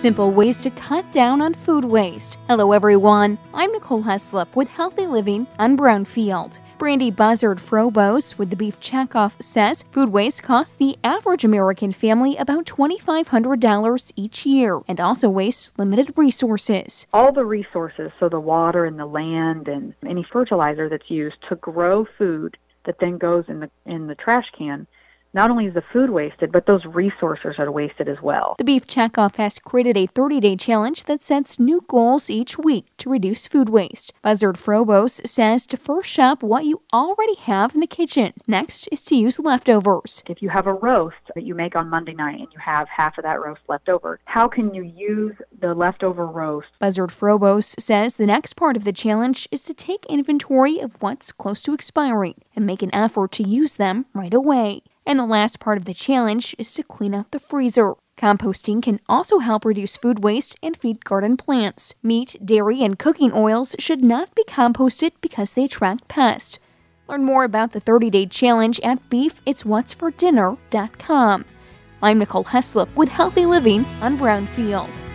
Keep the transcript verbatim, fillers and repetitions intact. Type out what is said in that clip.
Simple ways to cut down on food waste. Hello everyone, I'm Nicole Heslop with Healthy Living on Brownfield. Brandy Buzzard-Frobose with the Beef Checkoff says food waste costs the average American family about two thousand five hundred dollars each year and also wastes limited resources. All the resources, so the water and the land and any fertilizer that's used to grow food that then goes in the in the trash can, not only is the food wasted, but those resources are wasted as well. The Beef Checkoff has created a thirty-day challenge that sets new goals each week to reduce food waste. Buzzard-Frobose says to first shop what you already have in the kitchen. Next is to use leftovers. If you have a roast that you make on Monday night and you have half of that roast left over, how can you use the leftover roast? Buzzard-Frobose says the next part of the challenge is to take inventory of what's close to expiring and make an effort to use them right away. And the last part of the challenge is to clean out the freezer. Composting can also help reduce food waste and feed garden plants. Meat, dairy, and cooking oils should not be composted because they attract pests. Learn more about the thirty-day challenge at beef its what's for dinner dot com. I'm Nicole Heslop with Healthy Living on Brownfield.